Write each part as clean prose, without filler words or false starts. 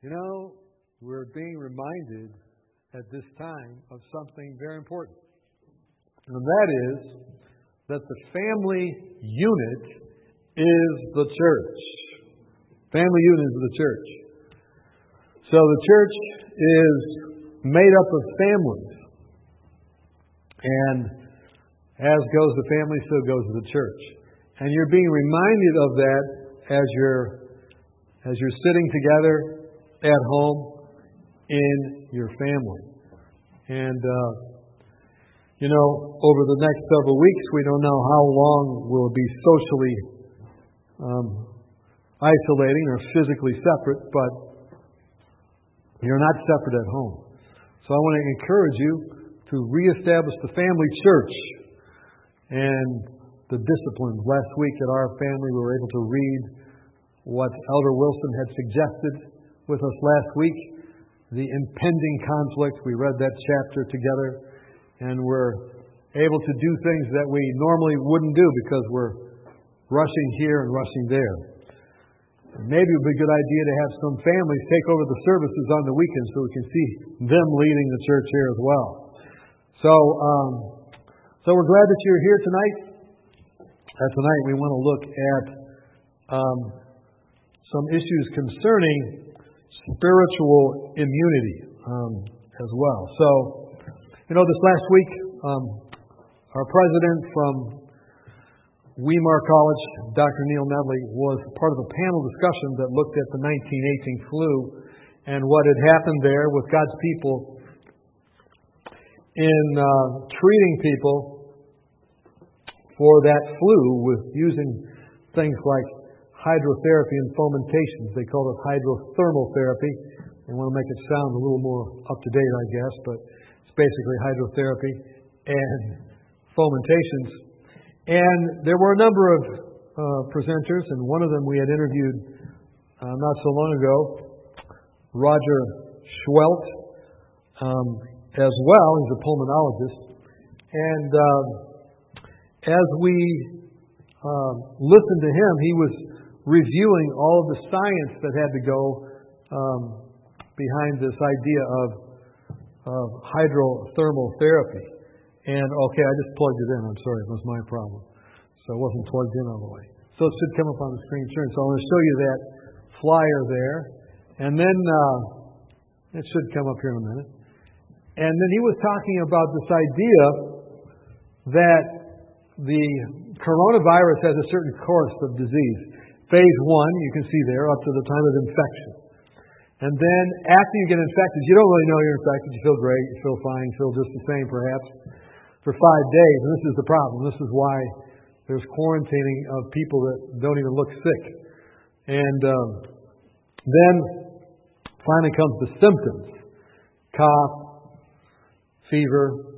You know, we're being reminded at this time of something very important. And that is that the family unit is the church. Family unit is the church. So the church is made up of families. And as goes the family, so goes the church. And you're being reminded of that as you're sitting together at home in your family. And, over the next several weeks, we don't know how long we'll be socially isolating or physically separate, but you're not separate at home. So I want to encourage you to reestablish the family church and the disciplines. Last week at our family, we were able to read what Elder Wilson had suggested with us last week, the impending conflict. We read that chapter together, and we're able to do things that we normally wouldn't do because we're rushing here and rushing there. Maybe it would be a good idea to have some families take over the services on the weekends so we can see them leading the church here as well. So we're glad that you're here tonight. Tonight we want to look at some issues concerning spiritual immunity as well. So, this last week, our president from Weimar College, Dr. Neil Medley, was part of a panel discussion that looked at the 1918 flu and what had happened there with God's people in treating people for that flu with using things like hydrotherapy and fomentations. They call it hydrothermal therapy. They want to make it sound a little more up to date, I guess, but it's basically hydrotherapy and fomentations. And there were a number of presenters, and one of them we had interviewed not so long ago, Roger Schwelt, as well. He's a pulmonologist. And as we listened to him, he was reviewing all of the science that had to go behind this idea of hydrothermal therapy. And okay, I just plugged it in. I'm sorry, it was my problem. So it wasn't plugged in all the way. So it should come up on the screen soon. So I'm going to show you that flyer there. And then it should come up here in a minute. And then he was talking about this idea that the coronavirus has a certain course of disease. Phase 1, you can see there, up to the time of infection. And then after you get infected, you don't really know you're infected. You feel great, you feel fine, you feel just the same perhaps for 5 days. And this is the problem. This is why there's quarantining of people that don't even look sick. And then finally comes the symptoms. Cough, fever,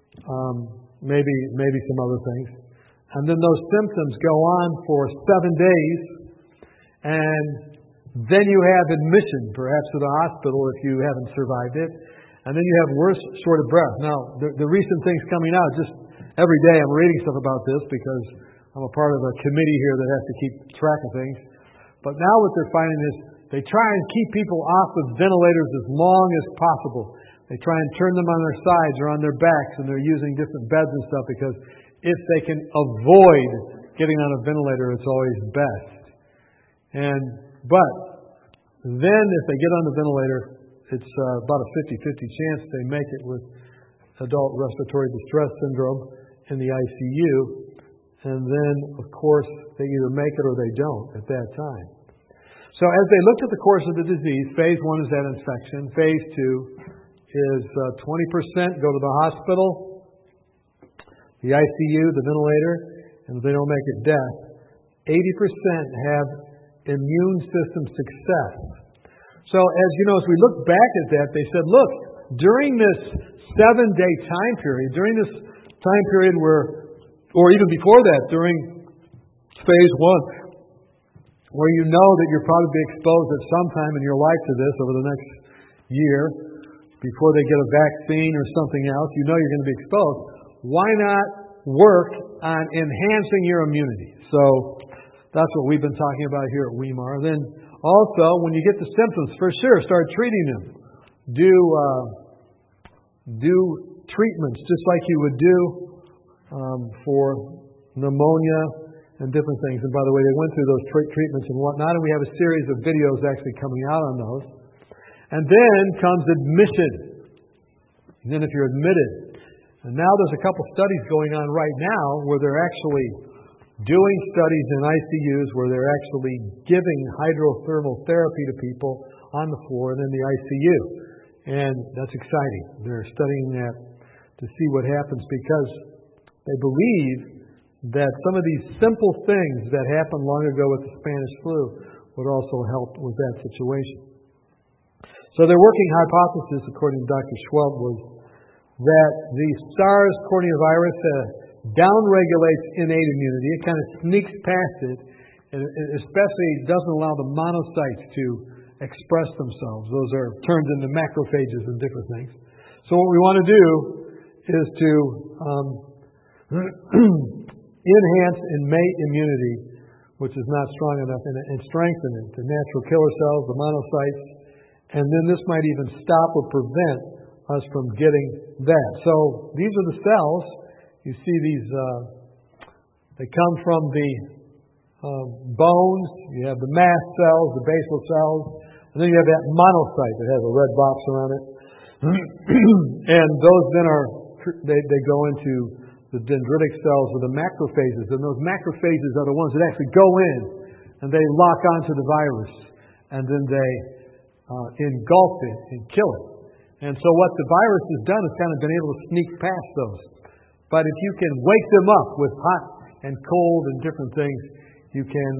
maybe some other things. And then those symptoms go on for 7 days, and then you have admission, perhaps to the hospital if you haven't survived it. And then you have worse short of breath. Now, the recent things coming out, just every day I'm reading stuff about this because I'm a part of a committee here that has to keep track of things. But now what they're finding is they try and keep people off of ventilators as long as possible. They try and turn them on their sides or on their backs, and they're using different beds and stuff because if they can avoid getting on a ventilator, it's always best. But then if they get on the ventilator, it's about a 50-50 chance they make it with adult respiratory distress syndrome in the ICU. And then, of course, they either make it or they don't at that time. So as they looked at the course of the disease, phase 1 is that infection. Phase 2 is 20% go to the hospital, the ICU, the ventilator, and if they don't make it, death. 80% have immune system success. So as we look back at that, they said, look, during this 7-day time period, or even before that, during phase 1, where you know that you'll probably be exposed at some time in your life to this over the next year, before they get a vaccine or something else, you know you're going to be exposed. Why not work on enhancing your immunity? So that's what we've been talking about here at Weimar. Then Also, when you get the symptoms, for sure, start treating them. Do treatments just like you would do for pneumonia and different things. And by the way, they went through those treatments and whatnot, and we have a series of videos actually coming out on those. And then comes admission. And then if you're admitted, and now there's a couple studies going on right now where they're actually doing studies in ICUs where they're actually giving hydrothermal therapy to people on the floor and in the ICU. And that's exciting. They're studying that to see what happens because they believe that some of these simple things that happened long ago with the Spanish flu would also help with that situation. So their working hypothesis, according to Dr. Schwelt, was that the SARS coronavirus downregulates innate immunity. It kind of sneaks past it, and especially doesn't allow the monocytes to express themselves. Those are turned into macrophages and different things. So what we want to do is to enhance innate immunity, which is not strong enough, and strengthen it, the natural killer cells, the monocytes, and then this might even stop or prevent us from getting that. So these are the cells. You see these, they come from the bones. You have the mast cells, the basal cells, and then you have that monocyte that has a red box around it. And those then they go into the dendritic cells or the macrophages, and those macrophages are the ones that actually go in and they lock onto the virus, and then they engulf it and kill it. And so what the virus has done is kind of been able to sneak past those. But if you can wake them up with hot and cold and different things, you can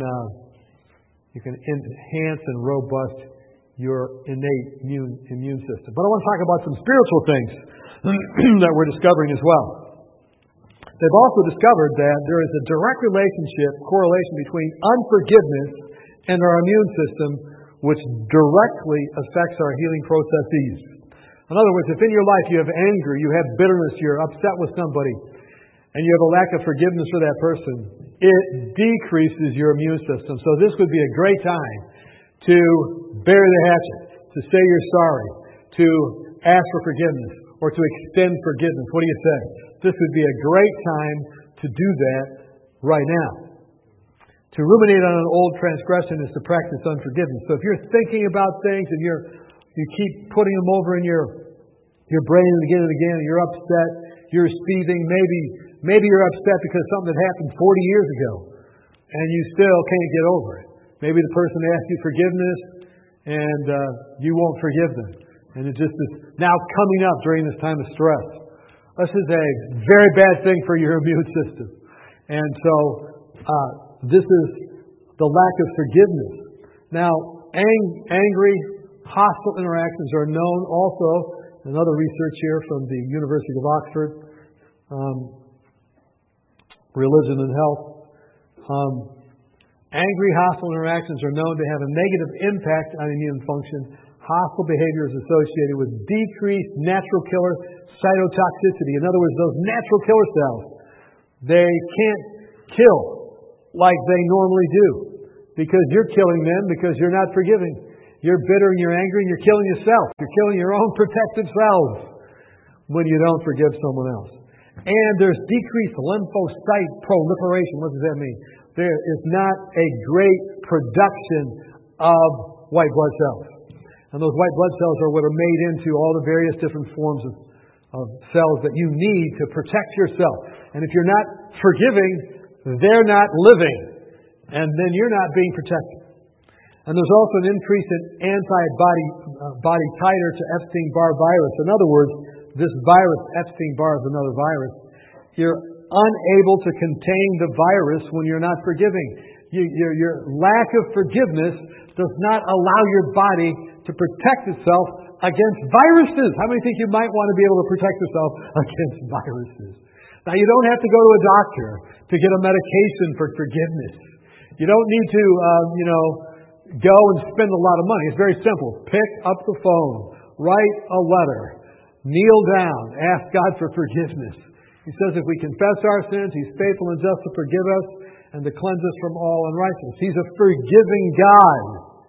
enhance and robust your innate immune system. But I want to talk about some spiritual things that we're discovering as well. They've also discovered that there is a direct correlation between unforgiveness and our immune system, which directly affects our healing processes. In other words, if in your life you have anger, you have bitterness, you're upset with somebody, and you have a lack of forgiveness for that person, it decreases your immune system. So this would be a great time to bury the hatchet, to say you're sorry, to ask for forgiveness, or to extend forgiveness. What do you say? This would be a great time to do that right now. To ruminate on an old transgression is to practice unforgiveness. So if you're thinking about things and you keep putting them over in your brain again and again, and you're upset, you're seething, maybe you're upset because something that happened 40 years ago, and you still can't get over it. Maybe the person asked you forgiveness, and you won't forgive them. And it just is now coming up during this time of stress. This is a very bad thing for your immune system. And so this is the lack of forgiveness. Now, angry, hostile interactions are known also. Another research here from the University of Oxford, Religion and Health. Angry, hostile interactions are known to have a negative impact on immune function. Hostile behavior is associated with decreased natural killer cytotoxicity. In other words, those natural killer cells, they can't kill like they normally do because you're killing them because you're not forgiving. You're bitter and you're angry and you're killing yourself. You're killing your own protective cells when you don't forgive someone else. And there's decreased lymphocyte proliferation. What does that mean? There is not a great production of white blood cells. And those white blood cells are what are made into all the various different forms of cells that you need to protect yourself. And if you're not forgiving, they're not living. And then you're not being protected. And there's also an increase in antibody titer to Epstein-Barr virus. In other words, this virus, Epstein-Barr is another virus. You're unable to contain the virus when you're not forgiving. Your lack of forgiveness does not allow your body to protect itself against viruses. How many think you might want to be able to protect yourself against viruses? Now, you don't have to go to a doctor to get a medication for forgiveness. You don't need to, go and spend a lot of money. It's very simple. Pick up the phone, write a letter, kneel down, ask God for forgiveness. He says if we confess our sins, He's faithful and just to forgive us and to cleanse us from all unrighteousness. He's a forgiving God.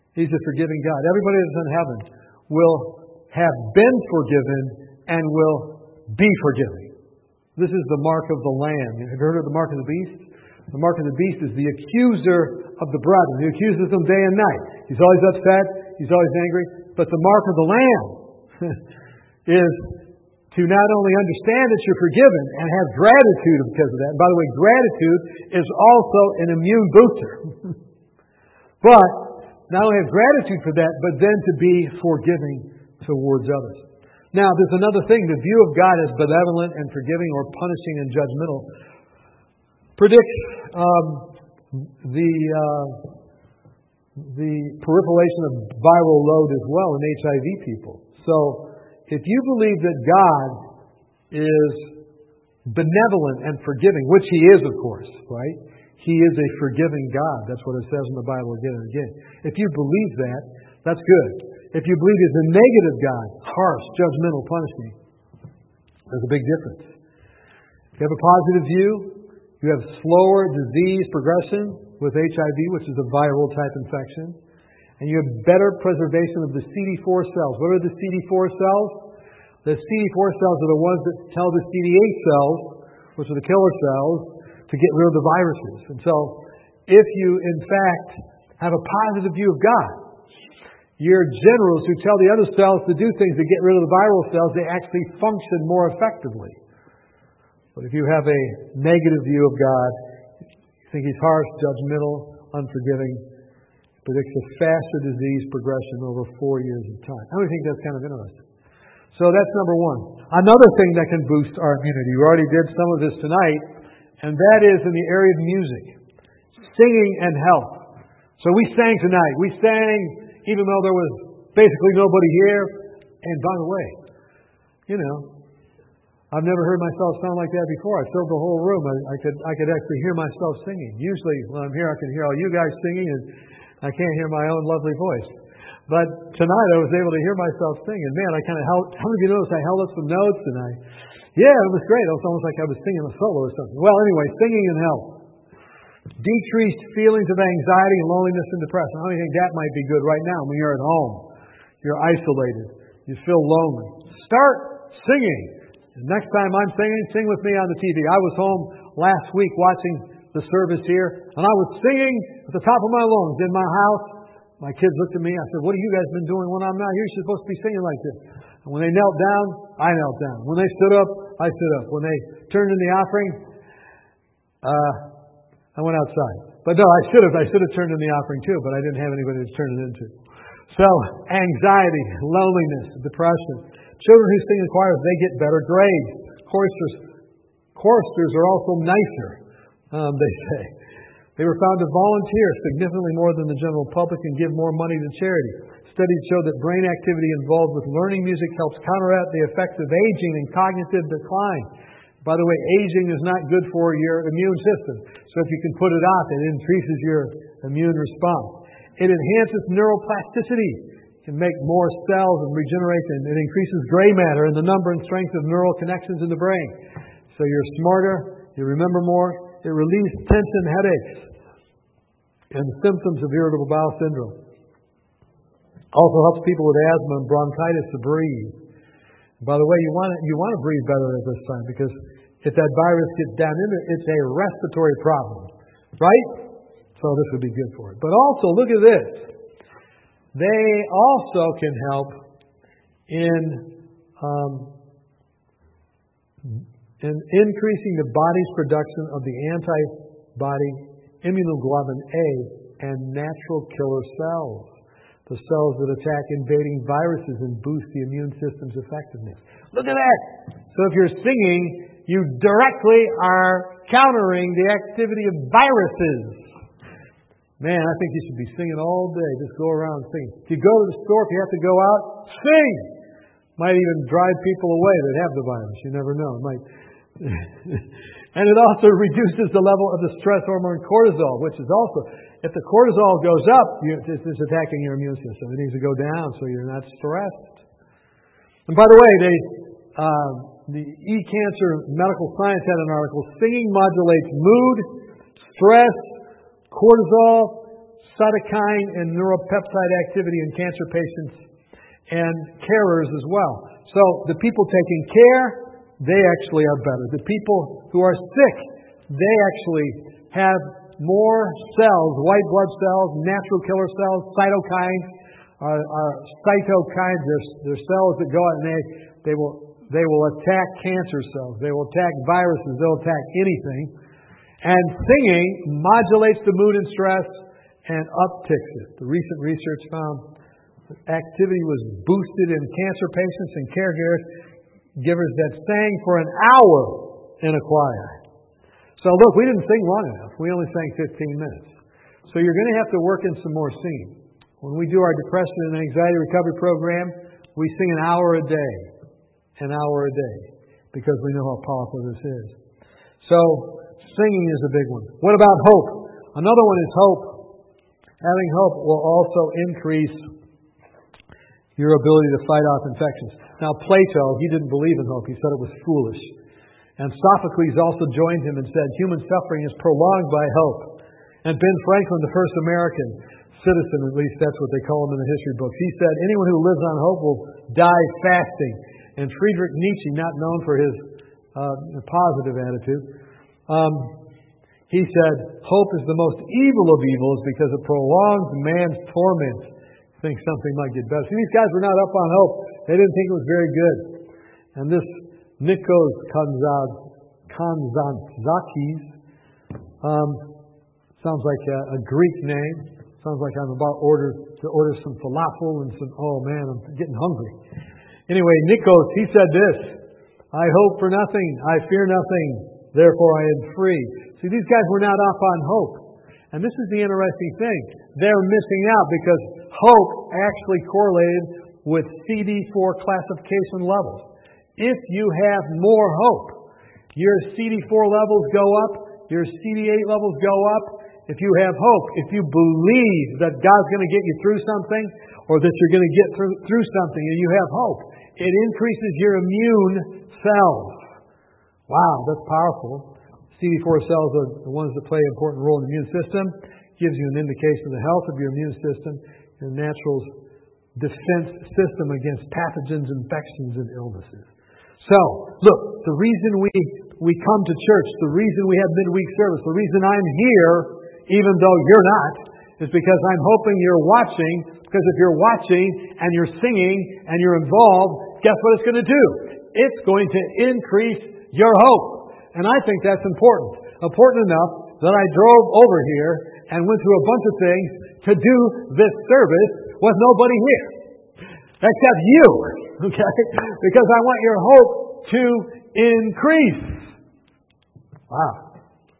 He's a forgiving God. Everybody that's in heaven will have been forgiven and will be forgiven. This is the mark of the Lamb. Have you heard of the mark of the beast? The mark of the beast is the accuser of the brethren. He accuses them day and night. He's always upset. He's always angry. But the mark of the Lamb is to not only understand that you're forgiven and have gratitude because of that. And by the way, gratitude is also an immune booster. But not only have gratitude for that, but then to be forgiving towards others. Now, there's another thing. The view of God as benevolent and forgiving or punishing and judgmental predicts the proliferation of viral load as well in HIV people. So, if you believe that God is benevolent and forgiving, which He is, of course, right? He is a forgiving God. That's what it says in the Bible again and again. If you believe that, that's good. If you believe He's a negative God, harsh, judgmental, punishing, there's a big difference. If you have a positive view, you have slower disease progression with HIV, which is a viral type infection, and you have better preservation of the CD4 cells. What are the CD4 cells? The CD4 cells are the ones that tell the CD8 cells, which are the killer cells, to get rid of the viruses. And so, if you, in fact, have a positive view of God, your generals who tell the other cells to do things to get rid of the viral cells, they actually function more effectively. But if you have a negative view of God, you think He's harsh, judgmental, unforgiving, predicts a faster disease progression over 4 years of time. I think that's kind of interesting. So that's number one. Another thing that can boost our immunity, we already did some of this tonight, and that is in the area of music. Singing and health. So we sang tonight. We sang even though there was basically nobody here. And by the way, I've never heard myself sound like that before. I filled the whole room. I could actually hear myself singing. Usually when I'm here, I can hear all you guys singing, and I can't hear my own lovely voice. But tonight I was able to hear myself sing. And man, I kind of held, how many of you noticed I held up some notes and it was great. It was almost like I was singing a solo or something. Well, anyway, singing and health. Decreased feelings of anxiety, loneliness, and depression. How many think that might be good right now when you're at home? You're isolated. You feel lonely. Start singing. And next time I'm singing, sing with me on the TV. I was home last week watching the service here, and I was singing at the top of my lungs in my house. My kids looked at me. I said, "What have you guys been doing when I'm not here? You're supposed to be singing like this." And when they knelt down, I knelt down. When they stood up, I stood up. When they turned in the offering, I went outside. But no, I should have turned in the offering too, but I didn't have anybody to turn it into. So, anxiety, loneliness, depression. Children who sing in choirs, they get better grades. Choristers are also nicer, they say. They were found to volunteer significantly more than the general public and give more money to charity. Studies show that brain activity involved with learning music helps counteract the effects of aging and cognitive decline. By the way, aging is not good for your immune system. So if you can put it off, it increases your immune response. It enhances neuroplasticity. It can make more cells and regenerate them. It increases gray matter and the number and strength of neural connections in the brain. So you're smarter, you remember more. It relieves tension, headaches, and symptoms of irritable bowel syndrome. Also helps people with asthma and bronchitis to breathe. By the way, you want to breathe better at this time, because if that virus gets down in there, it's a respiratory problem, right? So this would be good for it. But also, look at this. They also can help in increasing the body's production of the antibody immunoglobulin A and natural killer cells. The cells that attack invading viruses and boost the immune system's effectiveness. Look at that! So if you're singing, you directly are countering the activity of viruses. Man, I think you should be singing all day. Just go around singing. If you go to the store, if you have to go out, sing! Might even drive people away that have the virus. You never know. It might. And it also reduces the level of the stress hormone cortisol, which is also, if the cortisol goes up, it's attacking your immune system. It needs to go down so you're not stressed. And by the way, the eCancer Medical Science had an article, singing modulates mood, stress, cortisol, cytokine and neuropeptide activity in cancer patients and carers as well. So the people taking care, they actually are better. The people who are sick, they actually have more cells, white blood cells, natural killer cells, cytokines, cytokines. They're cells that go out and they will attack cancer cells. They will attack viruses. They'll attack anything. And singing modulates the mood and stress and upticks it. The recent research found that activity was boosted in cancer patients and caregivers that sang for an hour in a choir. So look, we didn't sing long enough. We only sang 15 minutes. So you're going to have to work in some more singing. When we do our depression and anxiety recovery program, we sing an hour a day. An hour a day. Because we know how powerful this is. So, singing is a big one. What about hope? Another one is hope. Having hope will also increase your ability to fight off infections. Now, Plato, he didn't believe in hope. He said it was foolish. And Sophocles also joined him and said, human suffering is prolonged by hope. And Ben Franklin, the first American citizen, at least that's what they call him in the history books, he said, anyone who lives on hope will die fasting. And Friedrich Nietzsche, not known for his positive attitude, he said, hope is the most evil of evils because it prolongs man's torment. Think something might get better. See, these guys were not up on hope. They didn't think it was very good. And this Nikos Kazantzakis sounds like a Greek name. Sounds like I'm about to order some falafel and some, oh man, I'm getting hungry. Anyway, Nikos, he said this, I hope for nothing, I fear nothing, therefore I am free. See, these guys were not up on hope. And this is the interesting thing. They're missing out because hope actually correlated with CD4 classification levels. If you have more hope, your CD4 levels go up, your CD8 levels go up. If you have hope, if you believe that God's going to get you through something, or that you're going to get through something and you have hope, it increases your immune cells. Wow, that's powerful. CD4 cells are the ones that play an important role in the immune system. Gives you an indication of the health of your immune system, your natural defense system against pathogens, infections, and illnesses. So, look, the reason we come to church, the reason we have midweek service, the reason I'm here, even though you're not, is because I'm hoping you're watching, because if you're watching and you're singing and you're involved, guess what it's going to do? It's going to increase your hope. And I think that's important. Important enough that I drove over here and went through a bunch of things to do this service with nobody here. Except you. Okay? Because I want your hope to increase. Wow.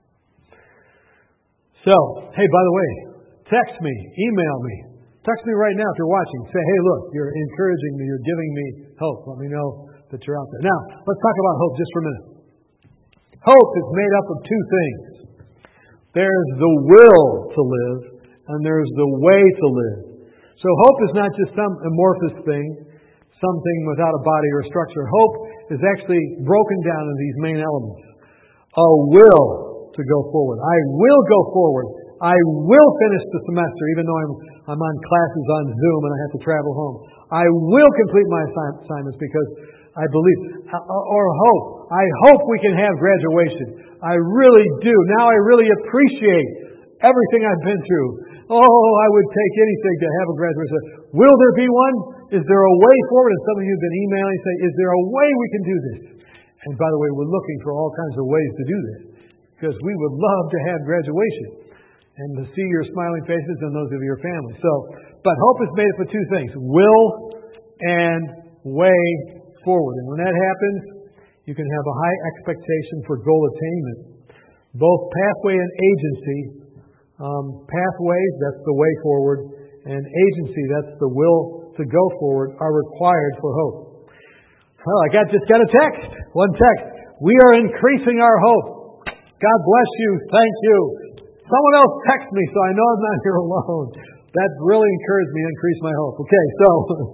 So, hey, by the way, text me, email me. Text me right now if you're watching. Say, hey, look, you're encouraging me, you're giving me hope. Let me know that you're out there. Now, let's talk about hope just for a minute. Hope is made up of two things. There's the will to live, and there's the way to live. So hope is not just some amorphous thing, something without a body or a structure. Hope is actually broken down into these main elements. A will to go forward. I will go forward. I will finish the semester, even though I'm on classes on Zoom and I have to travel home. I will complete my assignments because I believe. Or hope. I hope we can have graduation. I really do. Now I really appreciate everything I've been through. Oh, I would take anything to have a graduation. Will there be one? Is there a way forward? And some of you have been emailing and say, is there a way we can do this? And by the way, we're looking for all kinds of ways to do this. Because we would love to have graduation. And to see your smiling faces and those of your family. But hope is made up of two things. Will and way forward. And when that happens, you can have a high expectation for goal attainment. Both pathway and agency. Pathways, that's the way forward. And agency, that's the will to go forward, are required for hope. Well, I just got a text. One text. We are increasing our hope. God bless you. Thank you. Someone else text me, so I know I'm not here alone. That really encouraged me to increase my hope. Okay, so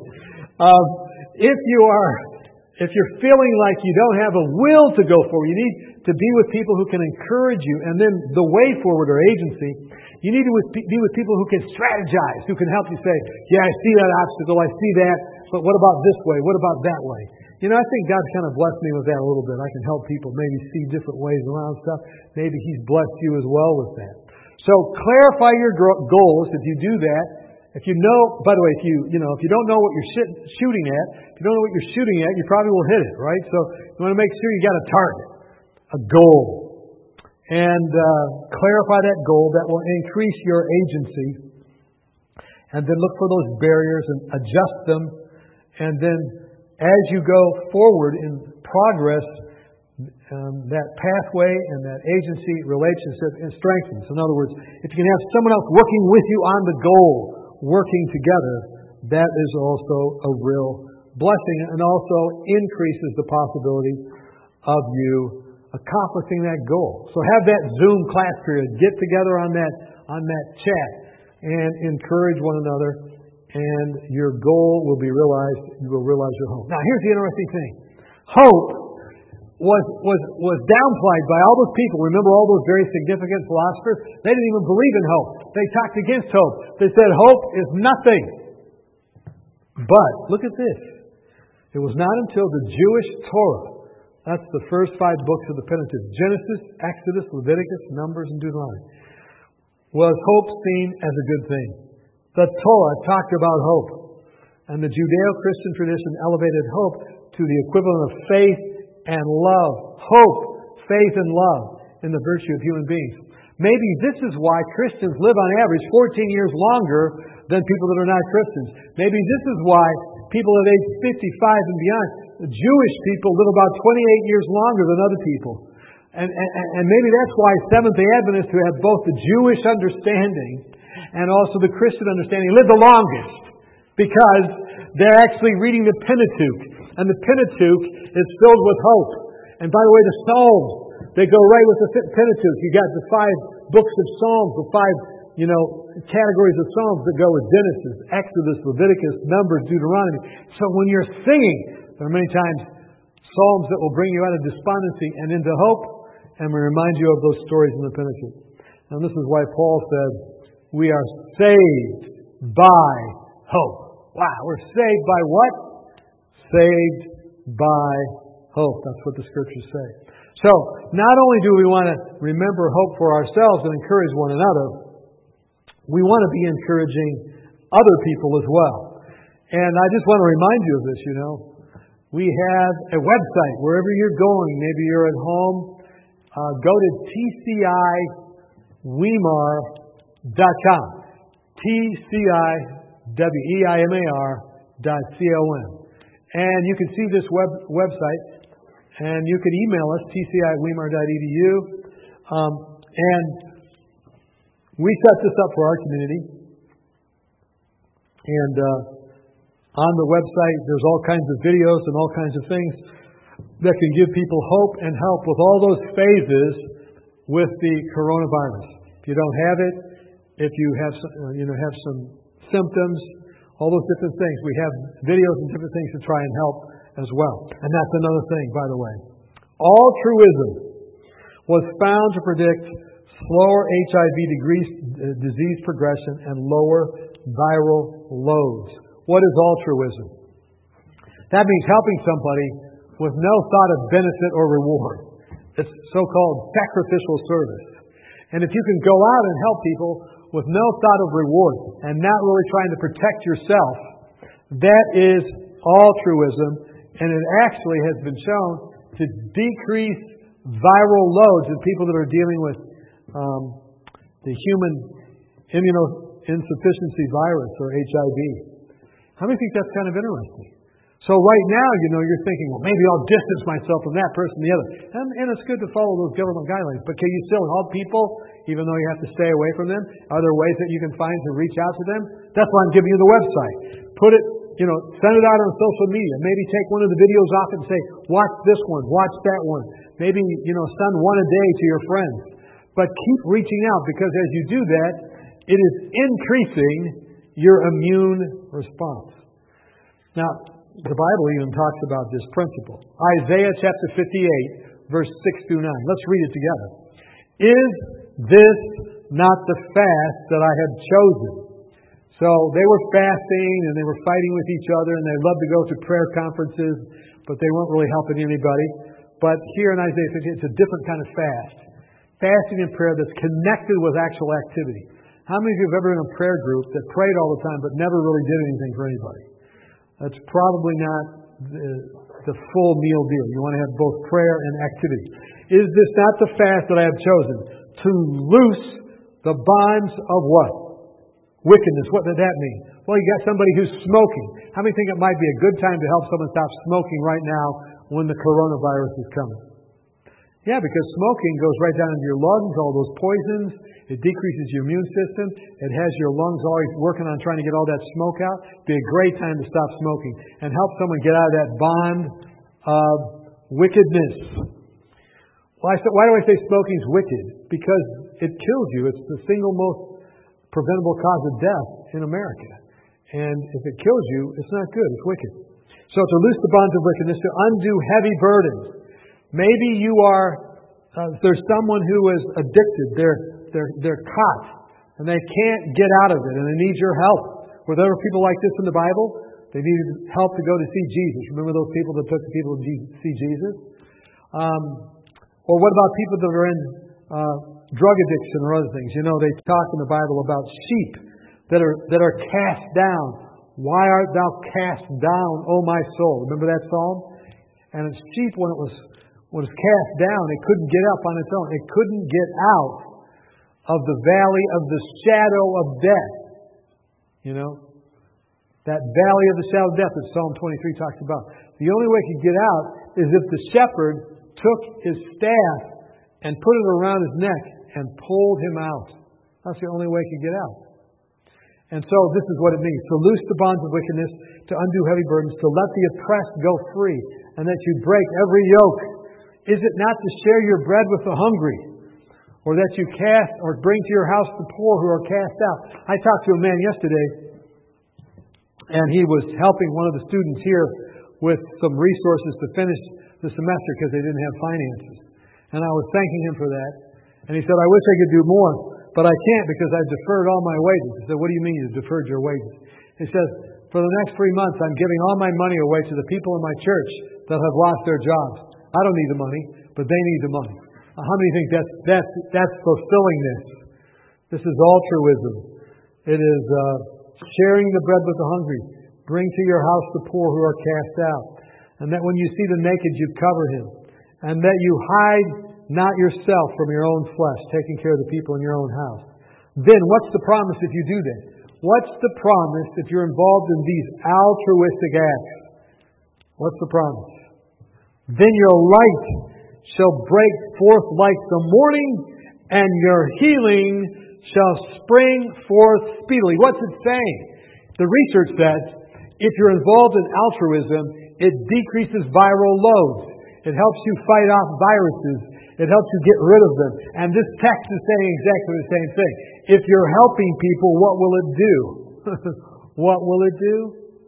if you're feeling like you don't have a will to go forward, you need to be with people who can encourage you. And then the way forward or agency, You need to be with people who can strategize, who can help you say, yeah, I see that obstacle, I see that, but what about this way? What about that way? You know, I think God's kind of blessed me with that a little bit. I can help people maybe see different ways around stuff. Maybe He's blessed you as well with that. So clarify your goals. If you do that, if you know, by the way, if you don't know what you're shooting at, if you don't know what you're shooting at, you probably will hit it, right? So you want to make sure you got a target, a goal, and clarify that goal. That will increase your agency. And then look for those barriers and adjust them. And then as you go forward in progress, that pathway and that agency relationship strengthens. In other words, if you can have someone else working with you on the goal, working together, that is also a real blessing and also increases the possibility of you accomplishing that goal. So have that Zoom class period. Get together on that chat and encourage one another, and your goal will be realized. You will realize your hope. Now, here's the interesting thing. Hope was downplayed by all those people. Remember all those very significant philosophers? They didn't even believe in hope. They talked against hope. They said hope is nothing. But look at this. It was not until the Jewish Torah, that's the first 5 books of the Pentateuch, Genesis, Exodus, Leviticus, Numbers, and Deuteronomy, was hope seen as a good thing. The Torah talked about hope. And the Judeo-Christian tradition elevated hope to the equivalent of faith and love. Hope, faith, and love in the virtue of human beings. Maybe this is why Christians live on average 14 years longer than people that are not Christians. Maybe this is why people at age 55 and beyond, the Jewish people, live about 28 years longer than other people. And maybe that's why Seventh-day Adventists, who have both the Jewish understanding and also the Christian understanding, live the longest. Because they're actually reading the Pentateuch. And the Pentateuch is filled with hope. And by the way, the Psalms, they go right with the Pentateuch. You got the 5 books of Psalms, the 5, categories of Psalms that go with Genesis, Exodus, Leviticus, Numbers, Deuteronomy. So when you're singing, there are many times Psalms that will bring you out of despondency and into hope, and will remind you of those stories in the Pentateuch. And this is why Paul said, we are saved by hope. Wow, we're saved by what? Saved by hope. That's what the Scriptures say. So, not only do we want to remember hope for ourselves and encourage one another, we want to be encouraging other people as well. And I just want to remind you of this, We have a website, wherever you're going. Maybe you're at home. Go to tciweimar.com. tciweimar.com. And you can see this website, and you can email us, tciweimar.edu. And we set this up for our community. And on the website, there's all kinds of videos and all kinds of things that can give people hope and help with all those phases with the coronavirus. If you don't have it, if you have some symptoms, all those different things. We have videos and different things to try and help as well. And that's another thing, by the way. Altruism was found to predict slower HIV disease progression and lower viral loads. What is altruism? That means helping somebody with no thought of benefit or reward. It's so-called sacrificial service. And if you can go out and help people with no thought of reward and not really trying to protect yourself, that is altruism, and it actually has been shown to decrease viral loads in people that are dealing with the human immunoinsufficiency virus, or HIV. How many think that's kind of interesting? So right now, you're thinking, well, maybe I'll distance myself from that person, the other. And it's good to follow those government guidelines. But can you still help people, even though you have to stay away from them? Are there ways that you can find to reach out to them? That's why I'm giving you the website. Put it, send it out on social media. Maybe take one of the videos off and say, watch this one, watch that one. Maybe, send one a day to your friends. But keep reaching out, because as you do that, it is increasing your immune response. Now, the Bible even talks about this principle. Isaiah chapter 58, verse 6 through 9. Let's read it together. Is this not the fast that I have chosen. So they were fasting and they were fighting with each other, and they loved to go to prayer conferences, but they weren't really helping anybody. But here in Isaiah 50, it's a different kind of fast. Fasting and prayer that's connected with actual activity. How many of you have ever been in a prayer group that prayed all the time but never really did anything for anybody? That's probably not the full meal deal. You want to have both prayer and activity. Is this not the fast that I have chosen? To loose the bonds of what? Wickedness. What did that mean? Well, you got somebody who's smoking. How many think it might be a good time to help someone stop smoking right now when the coronavirus is coming? Yeah, because smoking goes right down into your lungs, all those poisons. It decreases your immune system. It has your lungs always working on trying to get all that smoke out. It'd be a great time to stop smoking and help someone get out of that bond of wickedness. Well, why do I say smoking's wicked? Because it kills you. It's the single most preventable cause of death in America. And if it kills you, it's not good. It's wicked. So to loose the bonds of wickedness, to undo heavy burdens. Maybe you are, there's someone who is addicted. They're caught and they can't get out of it and they need your help. Were there people like this in the Bible? They needed help to go to see Jesus. Remember those people that took the people to see Jesus? Or what about people that are in drug addiction or other things? You know, they talk in the Bible about sheep that are cast down. Why art thou cast down, O my soul? Remember that psalm? And a sheep, when it was cast down, it couldn't get up on its own. It couldn't get out of the valley of the shadow of death. You know? That valley of the shadow of death that Psalm 23 talks about. The only way it could get out is if the shepherd took his staff and put it around his neck and pulled him out. That's the only way he could get out. And so this is what it means. To loose the bonds of wickedness, to undo heavy burdens, to let the oppressed go free, and that you break every yoke. Is it not to share your bread with the hungry? Or that you cast or bring to your house the poor who are cast out? I talked to a man yesterday, and he was helping one of the students here with some resources to finish the semester because they didn't have finances. And I was thanking him for that. And he said, I wish I could do more, but I can't because I've deferred all my wages. I said, what do you mean you deferred your wages? He says, for the next 3 months, I'm giving all my money away to the people in my church that have lost their jobs. I don't need the money, but they need the money. How many think that's fulfillingness? This is altruism. It is sharing the bread with the hungry. Bring to your house the poor who are cast out. And that when you see the naked, you cover him. And that you hide not yourself from your own flesh, taking care of the people in your own house. Then what's the promise if you do that? What's the promise if you're involved in these altruistic acts? What's the promise? Then your light shall break forth like the morning, and your healing shall spring forth speedily. What's it saying? The research says if you're involved in altruism, it decreases viral loads. It helps you fight off viruses. It helps you get rid of them. And this text is saying exactly the same thing. If you're helping people, what will it do? What will it do?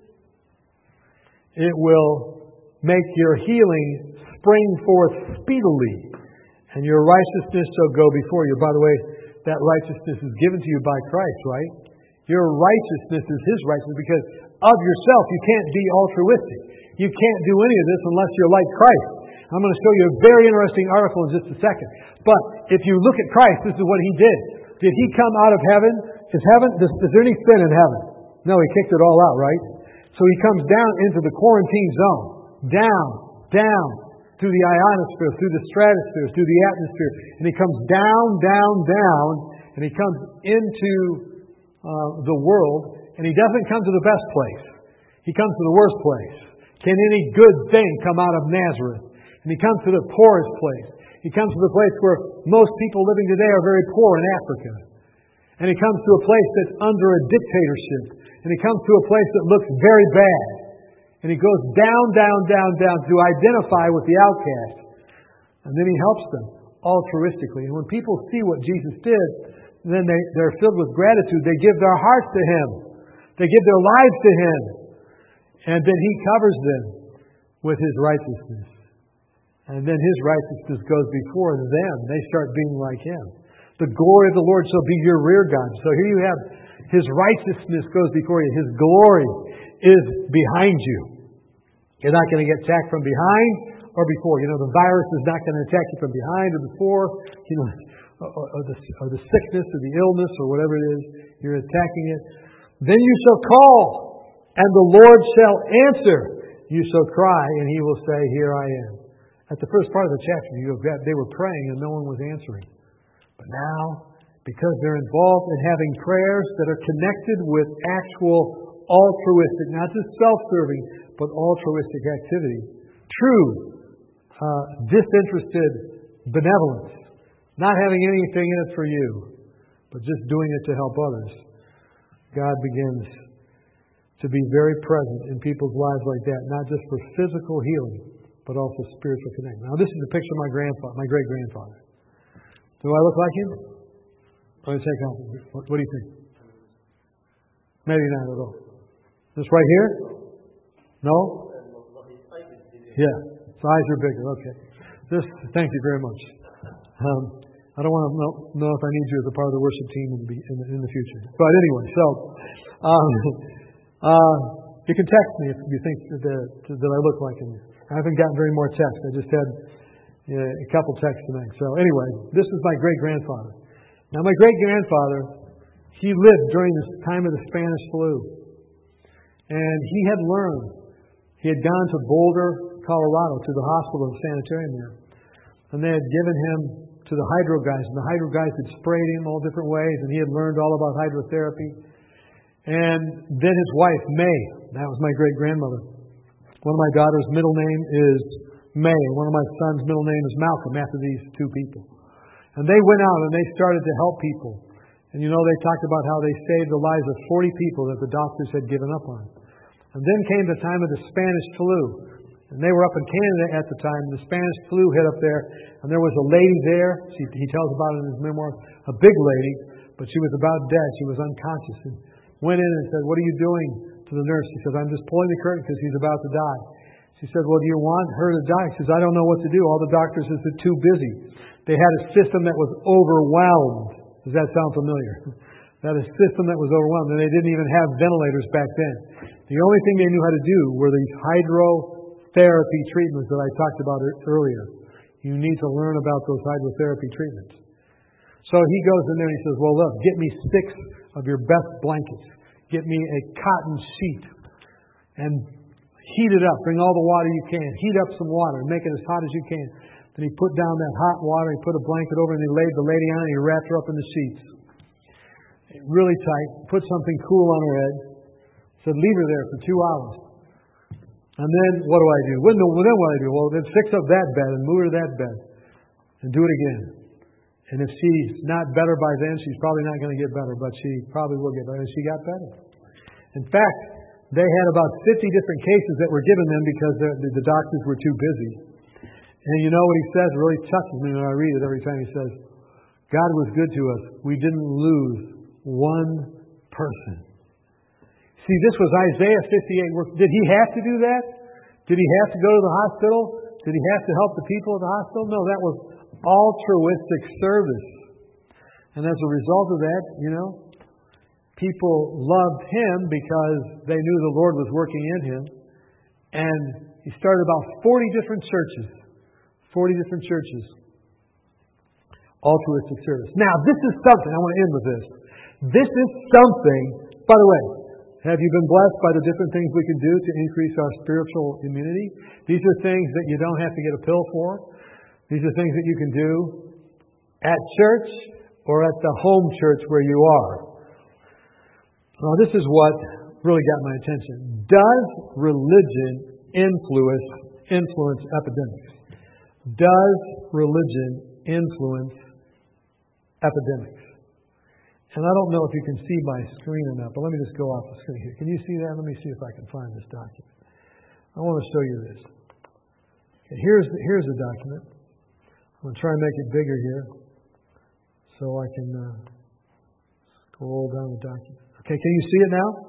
It will make your healing spring forth speedily, and your righteousness shall go before you. By the way, that righteousness is given to you by Christ, right? Your righteousness is His righteousness because of yourself you can't be altruistic. You can't do any of this unless you're like Christ. I'm going to show you a very interesting article in just a second. But if you look at Christ, this is what He did. Did He come out of heaven? Is there any sin in heaven? No, He kicked it all out, right? So He comes down into the quarantine zone. Down, through the ionosphere, through the stratosphere, through the atmosphere. And He comes down, and He comes into the world. And He doesn't come to the best place. He comes to the worst place. Can any good thing come out of Nazareth? And He comes to the poorest place. He comes to the place where most people living today are very poor in Africa. And He comes to a place that's under a dictatorship. And He comes to a place that looks very bad. And He goes down to identify with the outcast. And then He helps them altruistically. And when people see what Jesus did, then they're filled with gratitude. They give their hearts to Him. They give their lives to Him. And then He covers them with His righteousness. And then His righteousness goes before them. They start being like Him. The glory of the Lord shall be your rear guard. So here you have His righteousness goes before you. His glory is behind you. You're not going to get attacked from behind or before. The virus is not going to attack you from behind or before, or the sickness or the illness or whatever it is. You're attacking it. Then you shall call, and the Lord shall answer. You shall cry, and He will say, here I am. At the first part of the chapter, they were praying and no one was answering. But now, because they're involved in having prayers that are connected with actual altruistic, not just self-serving, but altruistic activity, true, disinterested benevolence, not having anything in it for you, but just doing it to help others, God begins to be very present in people's lives like that, not just for physical healing, but also spiritual connection. Now, this is a picture of my grandfather, my great-grandfather. Do I look like him? Let me take off. What do you think? Maybe not at all. This right here? No? Yeah. His eyes are bigger. Okay. Thank you very much. I don't want to know if I need you as a part of the worship team in the future. But anyway, so you can text me if you think that I look like him. I haven't gotten very more texts. I just had a couple texts tonight. So anyway, this is my great-grandfather. Now, my great-grandfather, he lived during this time of the Spanish flu. And he had learned. He had gone to Boulder, Colorado, to the hospital and sanitarium there. And they had given him to the hydro guys. And the hydro guys had sprayed him all different ways. And he had learned all about hydrotherapy. And then his wife, May, that was my great-grandmother. One of my daughter's middle name is May. One of my son's middle name is Malcolm, after these two people. And they went out and they started to help people. And they talked about how they saved the lives of 40 people that the doctors had given up on. And then came the time of the Spanish flu. And they were up in Canada at the time. The Spanish flu hit up there. And there was a lady there. He tells about it in his memoir. A big lady. But she was about dead. She was unconscious. And went in and said, what are you doing to the nurse? She said, I'm just pulling the curtain because he's about to die. She said, well, do you want her to die? She says, I don't know what to do. All the doctors said they're too busy. They had a system that was overwhelmed. Does that sound familiar? They had a system that was overwhelmed. And they didn't even have ventilators back then. The only thing they knew how to do were these hydrotherapy treatments that I talked about earlier. You need to learn about those hydrotherapy treatments. So he goes in there and he says, well, look, get me 6 of your best blankets. Get me a cotton sheet and heat it up. Bring all the water you can. Heat up some water and make it as hot as you can. Then he put down that hot water. He put a blanket over and he laid the lady on it and he wrapped her up in the sheets. Really tight. Put something cool on her head. Said, leave her there for 2 hours. And then what do I do? Then what do I do? Well, then fix up that bed and move her to that bed. And do it again. And if she's not better by then, she's probably not going to get better, but she probably will get better. And she got better. In fact, they had about 50 different cases that were given them because the doctors were too busy. And you know what he says? It really touches me when I read it every time. He says, God was good to us. We didn't lose one person. See, this was Isaiah 58. Did he have to do that? Did he have to go to the hospital? Did he have to help the people at the hospital? No, that was altruistic service. And as a result of that, people loved him because they knew the Lord was working in him. And he started about 40 different churches. 40 different churches. Altruistic service. Now, this is something, I want to end with this. This is something, by the way, have you been blessed by the different things we can do to increase our spiritual immunity? These are things that you don't have to get a pill for. These are things that you can do at church or at the home church where you are. Now, this is what really got my attention. Does religion influence epidemics? Does religion influence epidemics? And I don't know if you can see my screen or not, but let me just go off the screen here. Can you see that? Let me see if I can find this document. I want to show you this. Okay, here's the document. I'm going to try and make it bigger here so I can scroll down the document. Okay, can you see it now?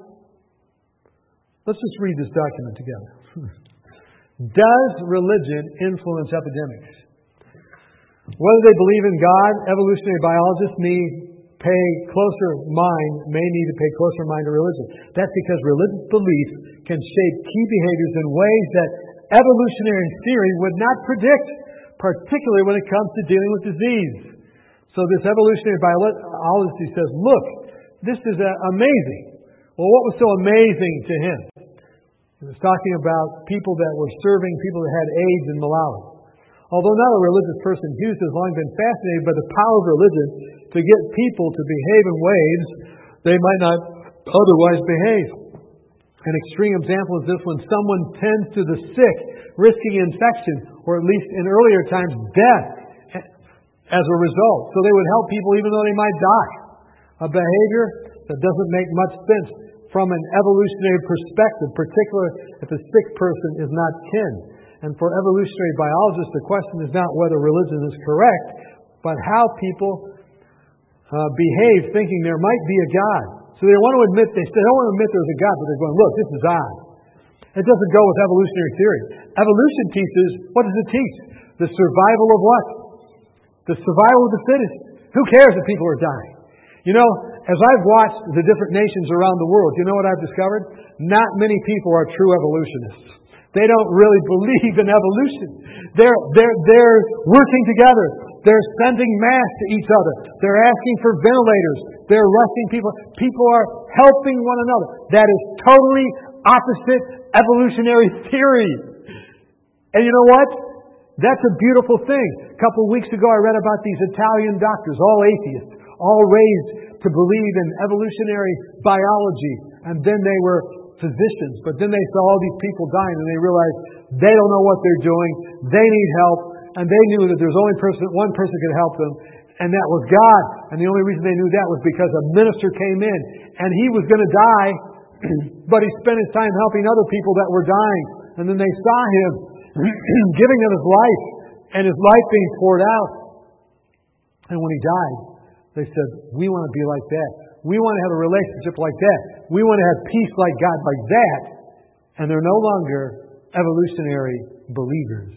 Let's just read this document together. Does religion influence epidemics? Whether they believe in God, evolutionary biologists may need to pay closer mind to religion. That's because religious beliefs can shape key behaviors in ways that evolutionary theory would not predict, particularly when it comes to dealing with disease. So this evolutionary biologist says, look, this is amazing. Well, what was so amazing to him? He was talking about people that were serving people that had AIDS in Malawi. Although not a religious person, Hughes has long been fascinated by the power of religion to get people to behave in ways they might not otherwise behave. An extreme example is this: when someone tends to the sick, risking infection, or at least in earlier times, death as a result. So they would help people even though they might die. A behavior that doesn't make much sense from an evolutionary perspective, particularly if the sick person is not kin. And for evolutionary biologists, the question is not whether religion is correct, but how people behave thinking there might be a God. So they don't want to admit there's a God, but they're going, look, this is odd. It doesn't go with evolutionary theory. Evolution teaches, what does it teach? The survival of what? The survival of the fittest. Who cares if people are dying? You know, as I've watched the different nations around the world, you know what I've discovered? Not many people are true evolutionists. They don't really believe in evolution. They're working together. They're sending mass to each other. They're asking for ventilators. They're rushing people. People are helping one another. That is totally opposite evolutionary theory. And you know what? That's a beautiful thing. A couple of weeks ago I read about these Italian doctors, all atheists, all raised to believe in evolutionary biology. And then they were physicians, but then they saw all these people dying and they realized they don't know what they're doing. They need help, and they knew that there's only one person could help them, and that was God. And the only reason they knew that was because a minister came in and he was going to die, but he spent his time helping other people that were dying. And then they saw him giving them his life and his life being poured out. And when he died, they said, we want to be like that. We want to have a relationship like that. We want to have peace like God, like that. And they're no longer evolutionary believers.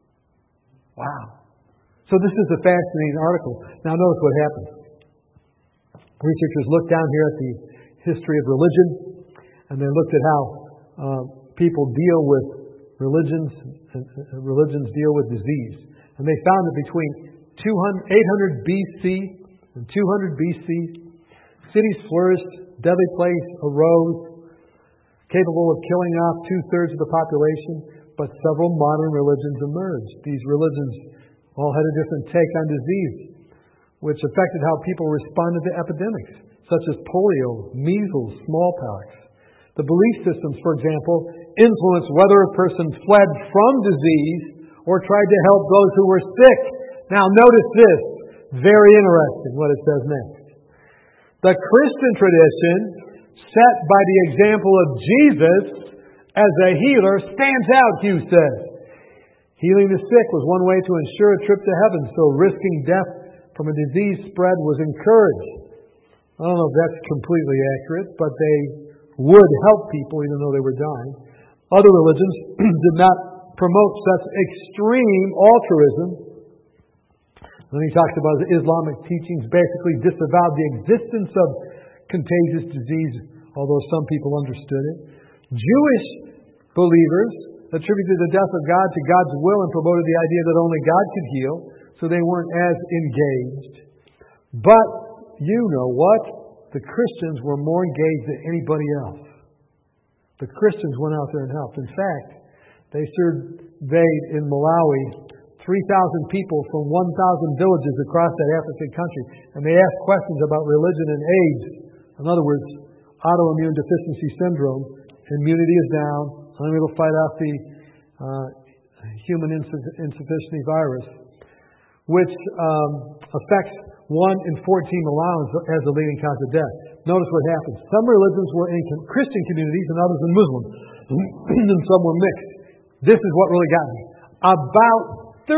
Wow. So this is a fascinating article. Now notice what happens. Researchers looked down here at the history of religion, and they looked at how people deal with religions, and religions deal with disease. And they found that between 800 BC and 200 BC, cities flourished, deadly plagues arose, capable of killing off 2/3 of the population, but several modern religions emerged. These religions all had a different take on disease, which affected how people responded to epidemics, such as polio, measles, smallpox. The belief systems, for example, influenced whether a person fled from disease or tried to help those who were sick. Now notice this, very interesting what it says next. The Christian tradition, set by the example of Jesus as a healer, stands out, Hughes says. Healing the sick was one way to ensure a trip to heaven, so risking death from a disease spread was encouraged. I don't know if that's completely accurate, but they would help people even though they were dying. Other religions did not promote such extreme altruism. Then he talks about the Islamic teachings basically disavowed the existence of contagious disease, although some people understood it. Jewish believers attributed the death of God to God's will and promoted the idea that only God could heal, so they weren't as engaged. But you know what? The Christians were more engaged than anybody else. The Christians went out there and helped. In fact, they surveyed in Malawi 3,000 people from 1,000 villages across that African country. And they asked questions about religion and AIDS. In other words, autoimmune deficiency syndrome. Immunity is down. Unable to fight off the human insufficiency virus, which affects 1 in 14 Malawans as the leading cause of death. Notice what happens. Some religions were in Christian communities and others in Muslim. And some were mixed. This is what really got me. About 30%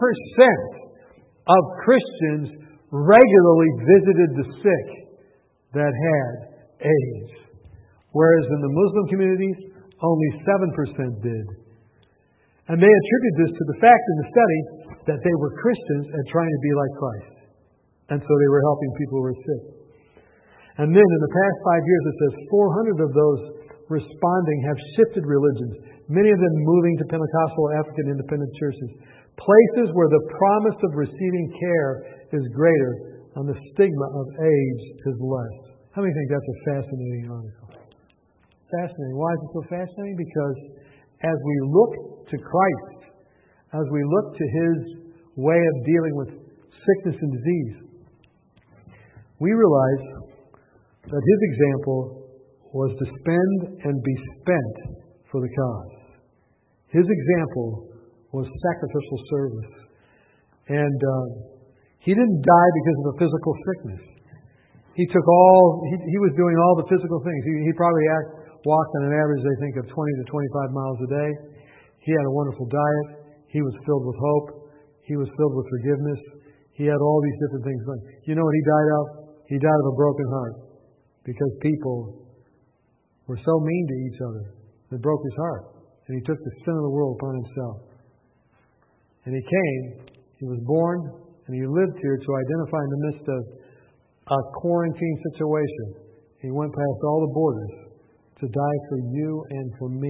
of Christians regularly visited the sick that had AIDS, whereas in the Muslim communities, only 7% did. And they attribute this to the fact in the study that they were Christians and trying to be like Christ. And so they were helping people who were sick. And then in the past 5 years, it says 400 of those responding have shifted religions, many of them moving to Pentecostal African independent churches, places where the promise of receiving care is greater and the stigma of age is less. How many think that's a fascinating article? Fascinating. Why is it so fascinating? Because as we look to Christ, as we look to His way of dealing with sickness and disease, we realize that His example was to spend and be spent for the cause. His example was sacrificial service. And He didn't die because of a physical sickness. He was doing all the physical things. He probably walked on an average, they think, of 20 to 25 miles a day. He had a wonderful diet. He was filled with hope. He was filled with forgiveness. He had all these different things going. You know what he died of? He died of a broken heart. Because people were so mean to each other. It broke His heart. And He took the sin of the world upon Himself. And He came, He was born, and He lived here to identify in the midst of a quarantine situation. He went past all the borders to die for you and for me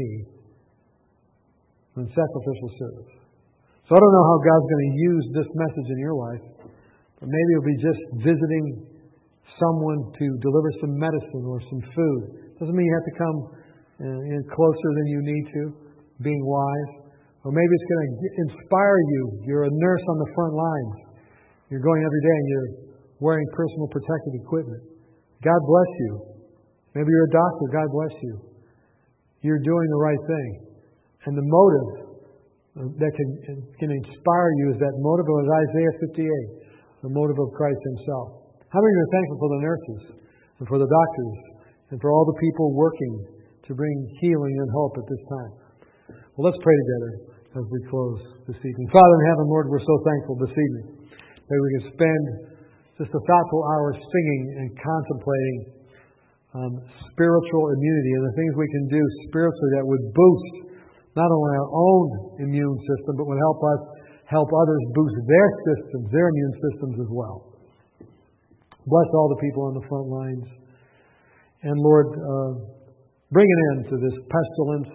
in sacrificial service. So I don't know how God's going to use this message in your life, but maybe it'll be just visiting someone to deliver some medicine or some food. Doesn't mean you have to come in closer than you need to, being wise. Or maybe it's going to inspire you. You're a nurse on the front lines. You're going every day and you're wearing personal protective equipment. God bless you. Maybe you're a doctor. God bless you. You're doing the right thing. And the motive that can inspire you is that motive of Isaiah 58, the motive of Christ Himself. How many are thankful for the nurses and for the doctors and for all the people working to bring healing and hope at this time? Well, let's pray together as we close this evening. Father in heaven, Lord, we're so thankful this evening that we can spend just a thoughtful hour singing and contemplating spiritual immunity and the things we can do spiritually that would boost not only our own immune system, but would help us help others boost their systems, their immune systems as well. Bless all the people on the front lines. And Lord, bring an end to this pestilence.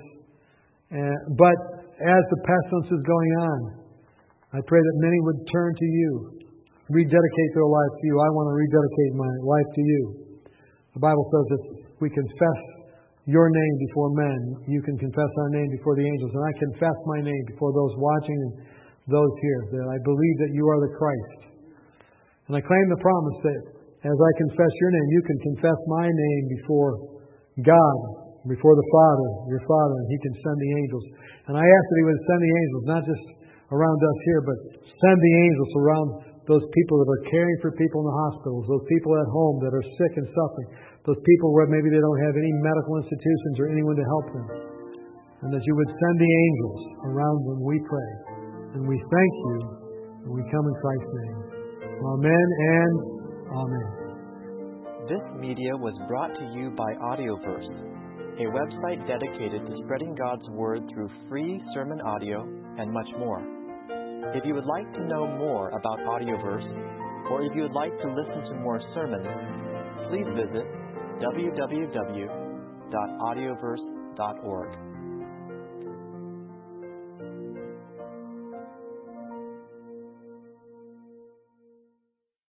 But as the pestilence is going on, I pray that many would turn to You, rededicate their life to You. I want to rededicate my life to You. The Bible says that we confess Your name before men. You can confess our name before the angels. And I confess my name before those watching and those here, that I believe that You are the Christ. And I claim the promise that as I confess Your name, You can confess my name before God, before the Father, Your Father, and He can send the angels. And I ask that He would send the angels, not just around us here, but send the angels around those people that are caring for people in the hospitals, those people at home that are sick and suffering, those people where maybe they don't have any medical institutions or anyone to help them. And that You would send the angels around when we pray. And we thank You, and we come in Christ's name. Amen and Amen. This media was brought to you by Audioverse, a website dedicated to spreading God's Word through free sermon audio and much more. If you would like to know more about Audioverse, or if you would like to listen to more sermons, please visit www.audioverse.org.